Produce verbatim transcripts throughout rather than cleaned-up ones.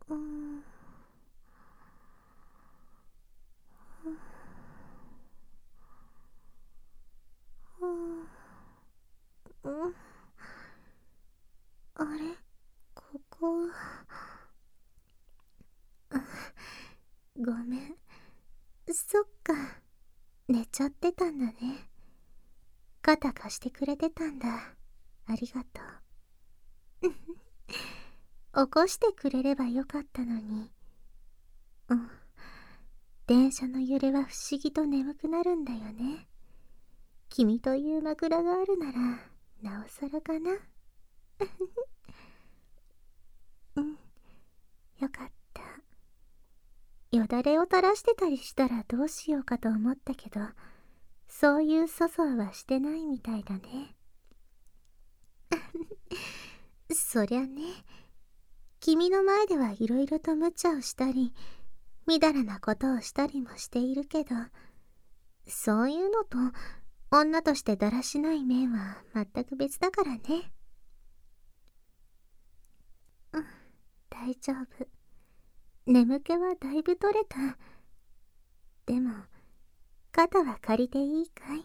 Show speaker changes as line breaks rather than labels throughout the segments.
うん、うん、あれ、ここ、ごめん。そっか、寝ちゃってたんだね。肩貸してくれてたんだ。ありがとう。起こしてくれればよかったのに。うん。電車の揺れは不思議と眠くなるんだよね。君という枕があるなら、なおさらかな。うん、よかった。よだれを垂らしてたりしたらどうしようかと思ったけど、そういう粗相はしてないみたいだね。そりゃね、君の前ではいろいろと無茶をしたり、みだらなことをしたりもしているけど、そういうのと女としてだらしない面は全く別だからね。うん、大丈夫。眠気はだいぶ取れた。でも、肩は借りていいかい？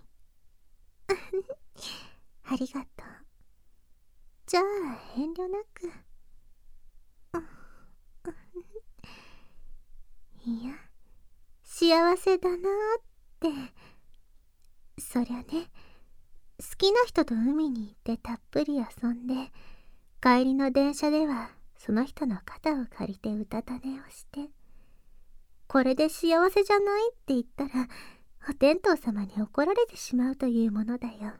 ありがとう。じゃあ、遠慮なく。いや、幸せだなーって。そりゃね、好きな人と海に行ってたっぷり遊んで、帰りの電車ではその人の肩を借りてうたた寝をして、これで幸せじゃないって言ったら、お天道様に怒られてしまうというものだよ。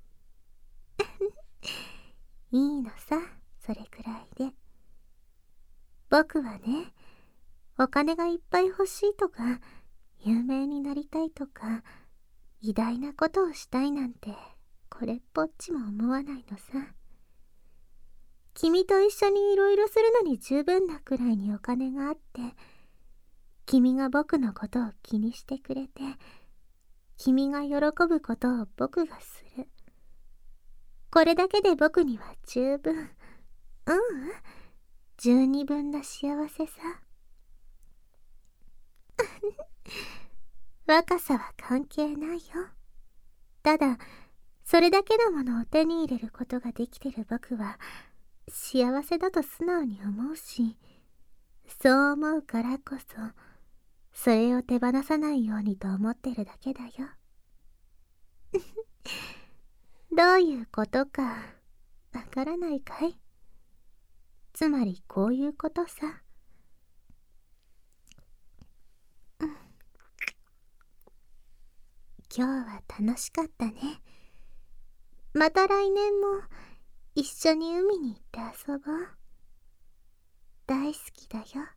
いいのさ、それくらいで。僕はね、お金がいっぱい欲しいとか、有名になりたいとか、偉大なことをしたいなんて、これっぽっちも思わないのさ。君と一緒にいろいろするのに十分なくらいにお金があって、君が僕のことを気にしてくれて、君が喜ぶことを僕がする。これだけで僕には十分、うん、十二分な幸せさ。若さは関係ないよ。ただ、それだけのものを手に入れることができてる僕は、幸せだと素直に思うし、そう思うからこそ、それを手放さないようにと思ってるだけだよ。どういうことか、わからないかい？つまりこういうことさ。今日は楽しかったね。また来年も一緒に海に行って遊ぼう。大好きだよ。